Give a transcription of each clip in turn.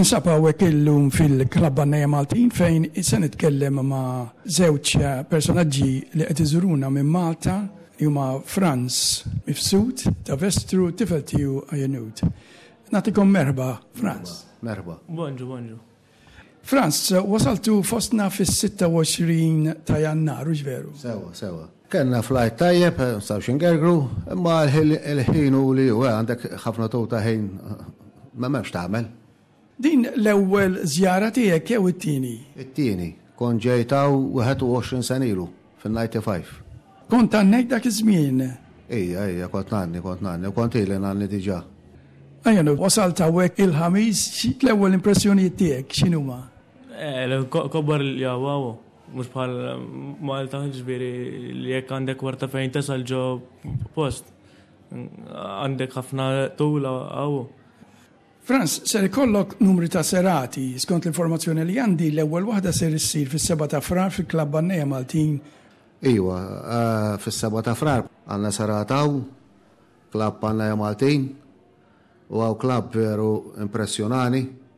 ninsab hawnhekk illum fil-Klabb Għannejja Maltin fejn se nitkellem ma' żewġ personaġġi li qed iżuruna minn Malta huma Franz Mifsud ta' Vestru tifel tiegħu Ajenut. Nagħtikom merħba, Franz. Merħba. Bonġu. Franz, wasaltu fostna fis-26 ta' Jannar, u veru? Sewa. Kenna flight tajjeb, sawx ingergru, imma l-ħin u li għandek ħafna ta' ħin ma m'hemmx tagħmel. Din l-ewwel żjara tiegħek jew it-tieni? It-tieni, kont ġejtaw 21 sena ilu fin-95. Kont għandek dak iż-żmien? Ejja, kont nanni, kont ili nanni diġà. Ajjanu, wasalt hawnhekk il-ħamis, l-ewwel impressjonijiet tiegħek x'inhuma? Kobbar l-jawaw, mux bħal Malta ġbiri li jekk għandek warta fejn tesal ġo post. Għandek ħafna tula għawu. Franz, ser ikollok numri ta' serati, skont l-informazzjoni li għandi l-ewwel waħda ser issir fis-7 ta' frar fil-Klabb Għannejja Maltin. Iwa, fis-7 ta' frar għandna serataw, Klabb Għannejja Maltin, u għaw klabb veru impressjonani,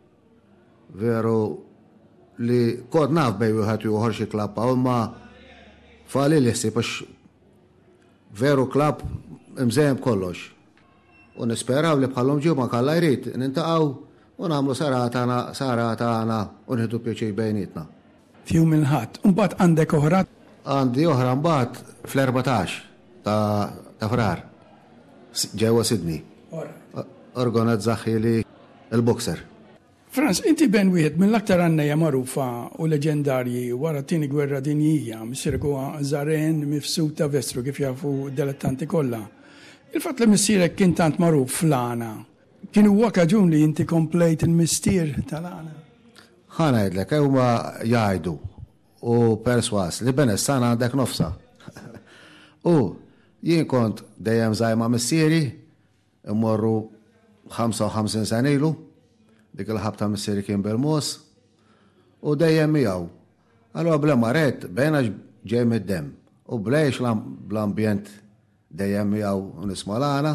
veru li kod naf bej wieħed juħor xi klabb hawn ma fali li ħsieb għax veru klabb imżejjem kollox. U nisperaw li bħalhom ġimgħa kollha jrid nintaqgħu u nagħmlu sarata għana u nieħdu pjaċir bejnietna. Fjum il-ħadd. Imbagħad għandek oħra? Għandi oħra mbagħad fl-14 ta' frar ġewwa Sydney. Organizzaħi li l-boxer. Franz, inti ben wieħed mill-aktar għannejja magħrufa u leġendarji wara t-tieni gwerra dinjija, missierek huwa Zaren Mifsud ta' Vestru kif jafu dilettanti kollha. Il-fatt li missierek kien tant magħruf fl-għana, kien huwa kaġun li inti komplejt il-mistier tal-għana? Ħana jgħidlek, huma jgħidu u perswas li benessana għandek nofsa. U jien kont dejjem żgħir ma' missieri immorru 55 sena ilu, dik il-ħabta missieri kien bil-mos, u dejjem miegħu. Allura bla maret bejna ġej mid-dem, u blejx l-ambjent dejjem miegħu u nisma' l-għana,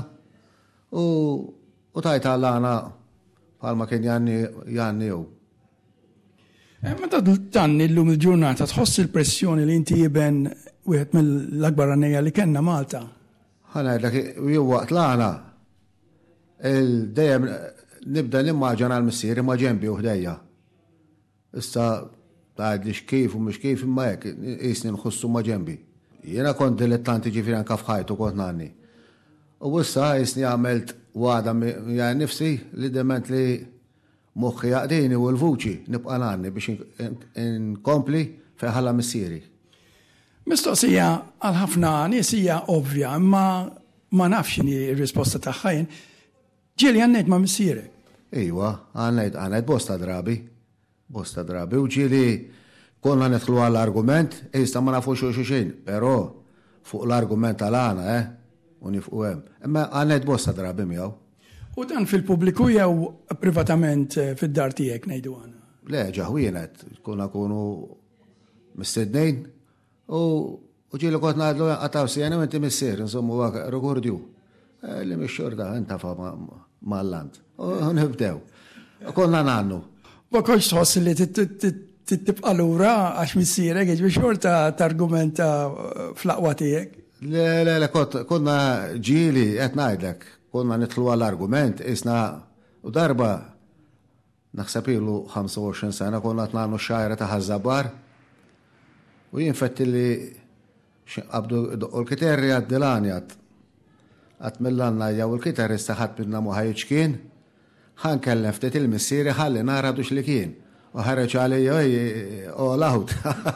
u tajta l-għana bħalma kien janni jew. Meta tanni llum il-ġurnata tħoss il-pressjoni li inti jiben wieħed mill-akbar għannejja li kellna Malta? Ħana jgħidlek jew waqt l-għana dejjem nibda nimmaġana l-missieri ma ġenbi u ħdejja. Issa tgħidli x'kif u mhux kif imma hekk qisni nħossu ma ġenbi. Jiena kont dilettanti ġifieri anke f'ħajtu kont nanni. U issa qisni għamilt wagħda mija nifsi li dement li moħħi jaqdini u l-vuċi nibqa' nanni biex inkompli fejn ħalla missieri. Mistoqsija għal ħafna nies hija ovvja, imma ma nafx x'inhi r-risposta tagħha jien. Ġieli għannejt ma' missierek? Iwa, għannejt bosta drabi. U ġieli konna netħlu għall-argument, jista ma nafu xejn, pero fuq l-argument għal-għana, u nifqu hemm. Imma għannejt bosta drabi miegħu. U dan fil-pubbliku jew privatament fid-dar tiegħek ngħidu għana? Le, ġaħwienet, kunu mistednejn, u ġieli kont ngħidlu għataw sijana inti missier, insomma huwa rekordju. Li mix-xorta intafa mal-land. U nibdew. Konna nannu. Ma konx tħoss li tibqa' lura għax missierek biex xorta targumenta fl-aqwa tiegħek? Le, konna ġieli qed ngħidlek, konna nidħlu għall-argument, isna u darba naħseb ilu 25 sena konna tnagħmlu xajra ta' ħażabar u jien fetti li qabdu l-kiterri għad-dilaniat għat mill-għanna jaw il-kitarista ħat minna muħajċ kien, ħan kellem ftit il-missieri ħalli nara dux li kien. U ħarreċ għalli u laħut.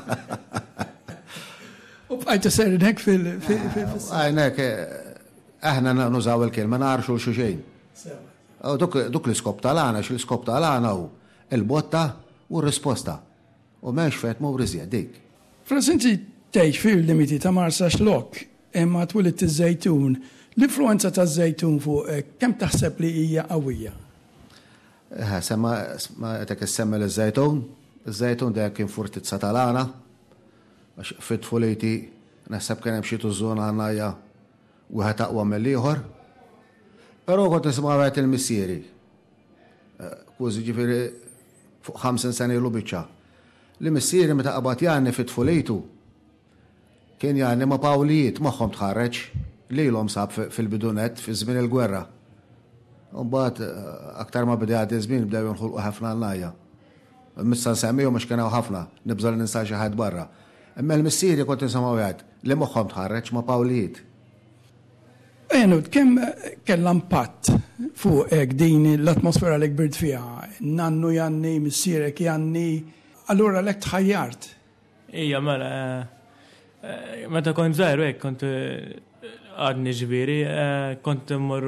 U bħajta sernek fil- Għajnek, aħna nużaw il-kelma narxu xejn. Duk l-iskop tal-għana, l-iskop tal-għana u il-botta u r-risposta. U menx fet mu brizja dik. Frasinti teħx fil-limiti ta' Marsa Xlok, imma twilit iż-żejtun. L-influenza ta' żejtun fuq kemm taħseb li hija qawwija? Semma qed issemmi l-żejtun, iż-żejtun dejjem kien furtizza tal-għana, għax fit-tfuliti naħseb kien hemm xi tużżuna għandna wieħed aqwa mill-ieħor. Però kont nisma' għet il-missieri. akkużi ġifieri fuq 50 sena ilu biċċa. Li missieri meta qabad Janni fit-tfulejtu kien Janni ma' Pawlijiet magħhom tħarreġ lilhom sab fil-bidunet fi żmien il-gwerra. Mbagħad aktar ma bida għaddi żmien bdew jonħolqu ħafna għalnajja. Missa nsemmihom għax kienu ħafna, nibżgħu ninsa xi ħadd barra. Imma l-missieri kont insemgħu għad li moħħhom tħarreġ ma' Pawlijiet. Ejnud, kemm kellha impatt fuqek din l-atmosfera li kbirt fiha? Nannu Janni, missierek Janni, allura lek tħajjart. Ija, mela, meta kont żgħir hekk kont għadni ġifieri, kont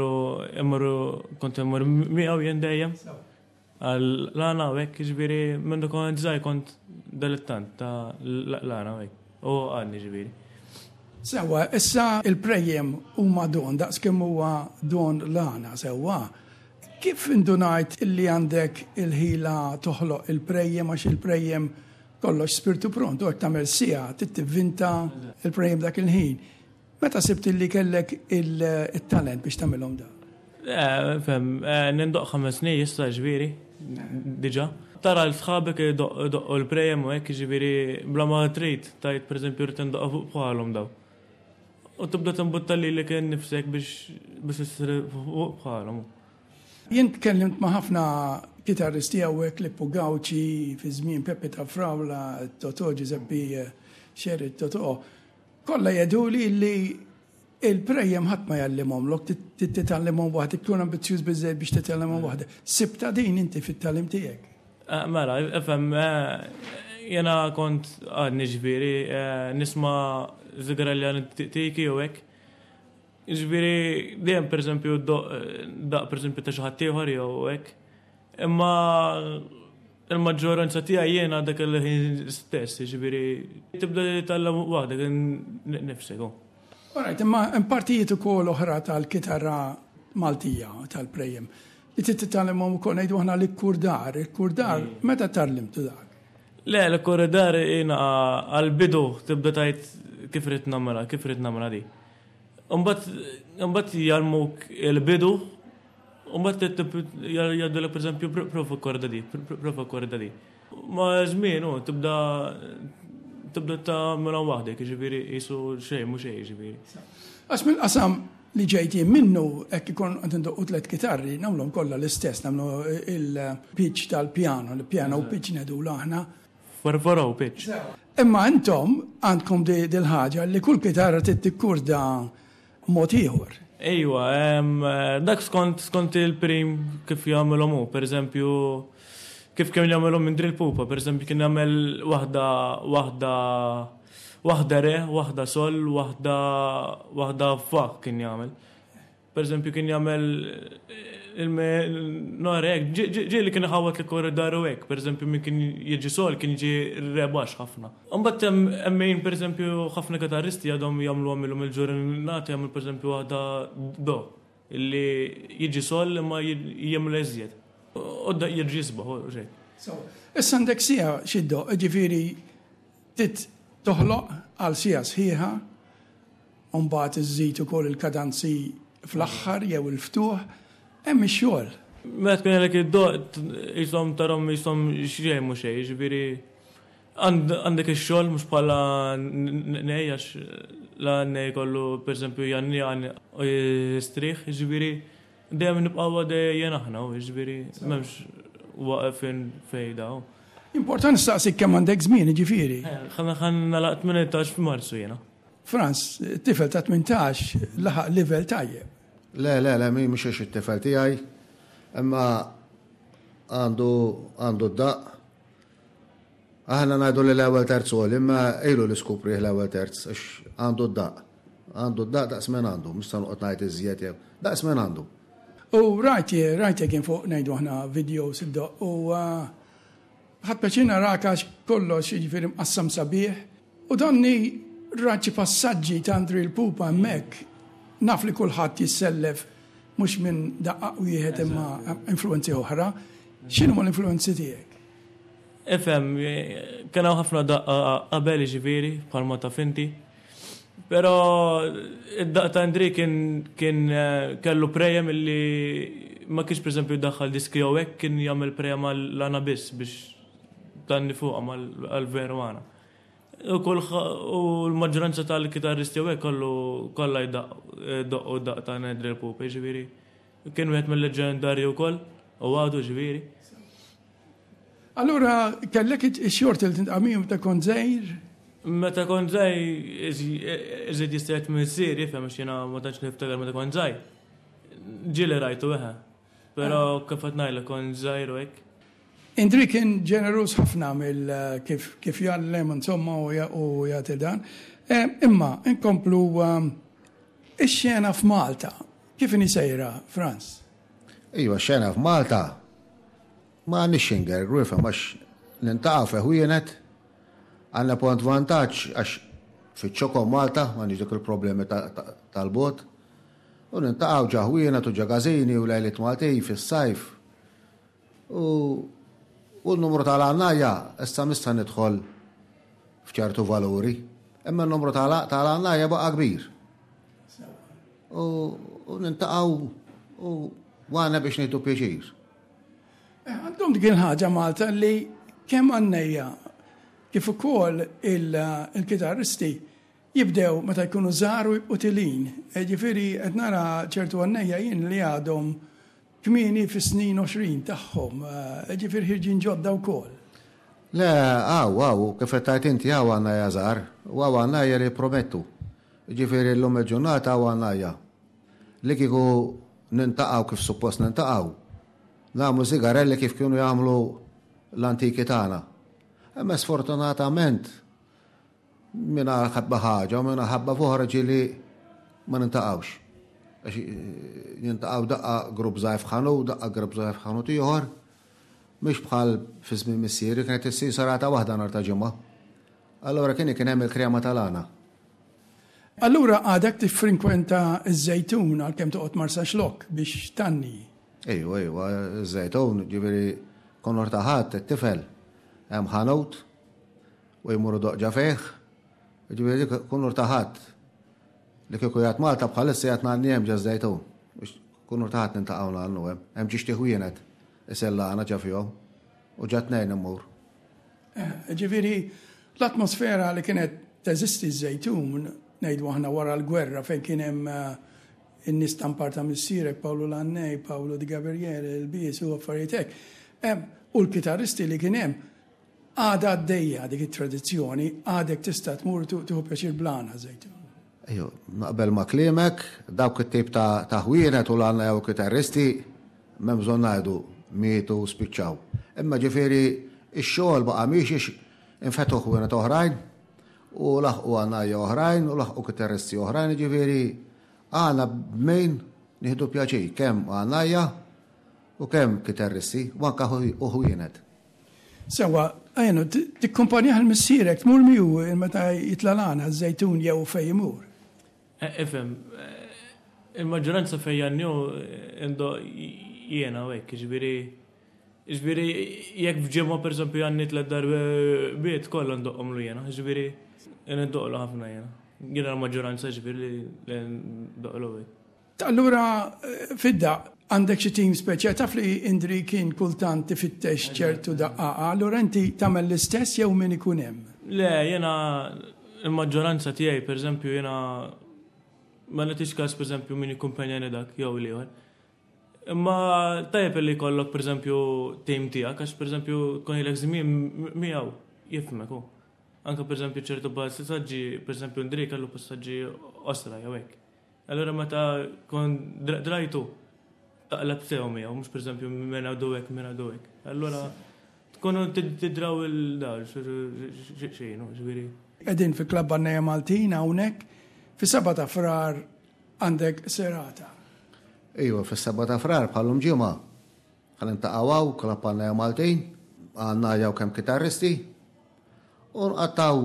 immorru miegħu jien dejjem. L-għana hekk ġifieri minn kont żgħir kont dilettant ta' l-għana hekk. U għadni ġifieri. Sewa, issa il-prejjem huma don, daqs kemm huwa don l-għana sewa. Kif indunajt illi għandek il-ħila toħloq il-prejjem għax il-prejjem kollox spiritu prontu għek tamel sija, tittivvinta il-prejjem dak il-ħin. Meta sibt illi kellek il-talent biex tamilhom da? Fem, nindoq 5 snin jista ġviri, diġa. Tara l-sħabek doqqu l-prejjem u għek ġviri bla ma trid, tajt per eżempju rrit nindoq fuq bħalhom daw. U tibda timbutta li kien nifsek biex s-sir fuq bħalhom. Jien tkellimt ma' ħafna kitarristi għawek Lippo Gawċi, fi żmien Peppe ta' Frawla, Toto Giuseppe Xerri Toto. Kolla jeduli li il-prejjem ħadd ma jallimhom lok tittallimhom waħd, tkun ambizzjuż biżżejjed biex tittallimhom waħda. Sibta din inti fit-tallim tiegħek. Mela, efhem, jena kont għadni ġifieri nisma' żigra li għan tiki u hekk. Ġifieri dejjem pereżempju daq pereżempju ta' xi ħadd ieħor jew hekk. Imma il-maġġoranza tiegħi jiena dak il-ħin stess, ġifieri tibda titgħallem waħdek nifsek. Alright, imma hemm partijiet ukoll oħra tal-kitarra Maltija tal-prejjem li tittallimhom ukoll ngħidu aħna l-kurdar. Il-kurdar meta tallimtu dak? Le, l-kurdar jiena għal-bidu tibda tajt kif rid nagħmilha di. Umbat jalmuk il-bidu, umbat jaddulek per esempio profa korda di. Ma żmien tibda ta' mela waħdek, ġifieri jisu xejn mhux xejn ġifieri. Għax mill-qasam li ġejti minnu hekk ikun qed indoqqu 3 kitarri nagħmluhom kollha l-istess, nagħmlu il-pitch tal-pjano, il-pjano u pitch ngħidu aħna. Farfaraw pitch. Imma intom għandkom dil-ħaġa li kull kitarra tittikkurda mod ieħor. Ejwa, dak skont il-prim kif jagħmelhom hu, pereżempju kif kien jagħmelhom minn drill pupa, pereżempju kien jagħmel waħda re, waħda sol, waħda fa kien jagħmel. Pereżempju kien jagħmel il-nor hekk, ġieli kien iħawat li korridaru hekk, pereżempju min kien jiġi sol kien jiġi rebax ħafna. Imbagħad hemm pereżempju ħafna kitarristi għadhom jagħmluhom il-ġurnati jagħmel pereżempju waħda do illi jiġi sol imma jagħmel eżjed. Odda jirġi jisbaħ, xejn. Issa għandek sija xiddo, ġifieri toħloq għal sija sħiħa, u mbagħad iżżid ukoll il-kadanzi fl-aħħar jew il-ftuħ, hemm ix-xogħol. Meta kien għalek id-doq jisom tarom jisom xejn mhux xejn, ġifieri għandek ix-xogħol mhux bħala nejjax la nej kollu pereżempju Janni u jistrieħ, ġifieri dejjem nibqgħu dejjem aħna, ġifieri m'hemmx waqfin fejda. Importanti staqsik kemm għandek żmien, ġifieri. Ħan nalaq 18 f'Marzu jiena. Frans, tifel ta' 18 laħaq livell tajjeb. Le, mhux hekk it-tifel tiegħi, imma għandu d-daq. Aħna ngħidu li l-ewwel terz għol, imma ilu li skuprih l-ewwel terz għax għandu d-daq. Għandu d-daq daqs minn għandu, mhux se noqgħod ngħid iżjed jew daqs minn għandu. U rajt kien fuq ngħidu aħna videos id-doq u ħadd peċina rakax kollox jiġifieri mqassam sabiħ u danni raċi passaġġi ta' drill pupa hemmhekk. Naf li kulħadd jissellef mhux minn daqqa wieħed imma influenzi oħra. X'inhuma l-influenzi tiegħek? Efhem, kien hawn ħafna daqqa qabel ġifieri bħalma ta' finti. Pero id-daq ta' Andri kien kellu prejem illi ma kienx per eżempju daħħal diski jew hekk kien jagħmel prejem għal-lana biss biex tanni fuqha mal-veruana. U l-maġġoranza tal-kitarristi jew hekk kollha jdoqqu daq ta' Andri Pupa, ġifieri. Kien wieħed mill-leġendarji wkoll u għadu ġifieri. Allura kellek ix-xort li tintqamihom ta' kont żgħir? Meta kont żgħir iżid jistgħid minn sier jifhem għax jiena ma tantx niftakar meta kont żgħir. Ġieli rajtu weħa. Però kif qed ngħidlek kont żgħir u hekk. Andri kien ġeneruż ħafna mill kif jgħallem insomma u jagħti dan. Imma inkomplu ix-xena f'Malta. Kif nisejra, Franz? Iva, xena f'Malta ma nixxinger, rifem, għax nintaqaw feħwienet, għanna pont vantaġġ għax fiċ-ċoko Malta, ma nix dik il-problemi tal-bot, u nintaqaw ġaħwienet u ġagazini u lejlit Maltej fis-sajf. U n-numru tal-għannajja, issa mista nidħol fċertu valuri, imma n-numru tal-għannajja baqa kbir. U nintaqaw u għana biex nejtu pieċir. Għandhom dik il-ħaġa Malta li kemm għannejja kif ukoll il-kitarristi jibdew meta jkunu żgħar u tilin. Ġifieri qed nara ċertu għannejja jien li għadhom kmieni fis-snin 20 tagħhom, ġifieri ħirġin ġodda wkoll. Le, kif qed tajt inti għannejja żgħar, u għannejja li promettu. Ġifieri l-lum il-ġurnata għannejja li kieku nintaqaw kif suppost nintaqaw. Nagħmlu sigarelli kif kienu jagħmlu l-antiki tagħna. Imma sfortunatament minna ħabba ħaġa u minna ħabba fuħra ġili ma nintaqawx. Nintaqaw daqqa grupp żgħir f'ħanu, daqqa grupp żgħir f'ħanu ieħor, mhix bħal fi żmien missieri kienet issir sarata waħda nhar ta' ġimgħa. Allura kien hemm il-krema tal-għana. Allura għadek tiffrinkwenta ż-żejtun għalkemm toqgħod marsa xlok biex tanni. Ejwa, ż-żejtun, ġifieri konor taħat it-tifel hemm ħanut u jmuru doqġa fejh, ġifieri konor taħat li kieku jgħat Malta bħalissa jgħat nanni hemm ġa żejtun. Biex konor taħat nintaqgħu nagħmlu hemm xi xtieħwienet isellaqna ġa fihom u ġa tnejn immur. Ġifieri l-atmosfera li kienet teżisti ż-żejtun ngħidu aħna wara l-gwerra fejn kien hemm in-nies tamparta missierek Paolo Lannej, Paolo Di Gabriele, il-Bies u affarijiet hekk. U l-kitarristi li kien hemm għada għaddejja dik it-tradizzjoni, għadek tista' tmur tieħu pjaċir blana żejtun. Ejju, naqbel ma' kliemek, dawk it-tip ta' ħwienet u l-għanna jew kitarristi m'hemm bżonn ngħidu mietu u spiċċaw. Imma ġifieri x-xogħol baqa' mhix infetħu ħwienet oħrajn u laħqu għannajja oħrajn u laħqu kitarristi oħrajn, ġifieri għana b'mejn nieħdu pjaċir kemm għannajja u kemm kitarristi u anke ħwienet. Sewa, għajnu, tikkumpanjaħ il-missierek, tmur miegħu meta jitlalana ż-żejtun jew fejn imur. Ifhem, il-maġġoranza fejn jannew indu jiena hekk, ġifieri jekk f'ġimgħa pereżempju janni tliet darbiet kollha ndoqqhom jiena, ġifieri ndoqqlu ħafna jiena. Jiena l-maġġoranza ġifieri li ndoqqlu hekk. Allura fidda għandek xi tim speċjali taf li Andri kien kultant tifittex ċertu daqqa, allura inti tagħmel l-istess jew min ikun hemm? Le, jiena il-maġġoranza tiegħi pereżempju jiena ma nagħtix każ pereżempju min ikkumpanjani dak jew ieħor. Imma tajjeb li jkollok pereżempju tim tiegħek għax pereżempju tkun ilek żmien miegħu jifhmek hu. Anke pereżempju ċertu passaġġi, pereżempju Andri kellu passaġġi osra jew hekk. Allura meta kon drajtu taqlab sew miegħu, mhux pereżempju minn għadu hekk, minn għadu hekk. Allura tkunu tidraw il-dar xejn, ġifieri. Qegħdin fi klabb Għannejja Maltin hawnhekk fis-7 ta' Frar għandek serata. Ejwa, fis-7 ta' Frar bħalhom ġimgħa. Ħalli ntaqgħu klabb Għannejja Maltin, għandna jew kemm kitarristi u nqattaw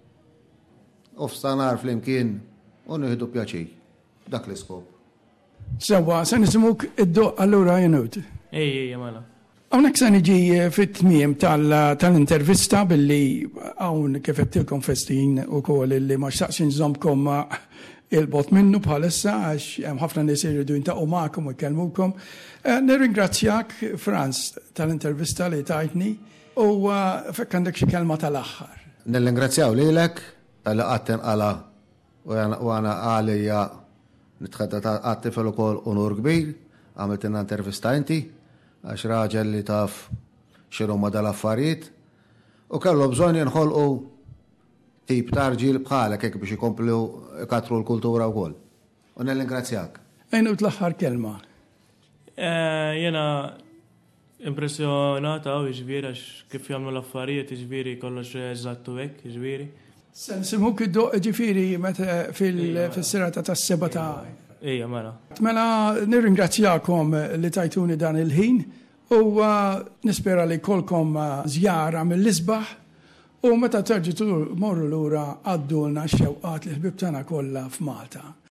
ofstanar flimkien u nieħdu pjaċir. Dak l-iskop. Sewa, se nisimuk id-doq allura jenut. Ej, mela. Għawnek sa niġi fit-tmiem tal-intervista billi għawn kifettilkom festin u kol li ma xtaqsin zomkom il-bot minnu bħalissa għax ħafna nis irridu jintaqu ma'kom u jkellmukom. Nirringrazzjak, Franz, tal-intervista li tajtni u fekk għandek xi kelma tal-aħħar. Nirringrazzjaw lilek tal-li qatten għala u għana għalija nitħadda għattifel u kol unur kbir, għamiltina intervista inti, għax raġel li taf xinu ma dal-affarijiet u kellu bżon jinħolqu tip tarġil bħalek hekk biex ikomplu katru l-kultura wkoll. U nirringrazzjak. Ejnu l-aħħar kelma. Jena impressjonata u ġviri għax kif jagħmlu l-affarijiet ġviri kollox eżattu hekk ġviri. Sensimuk id-doq ġifiri fil-serata tas-seba ta' Ija, mela. Mela nirringrazzjakom li tajtuni dan il-ħin u nispera li kolkom zjara mill-isbaħ u meta terġitu morru l-ura għaddulna xewqat li ħbib tana kollha f'Malta.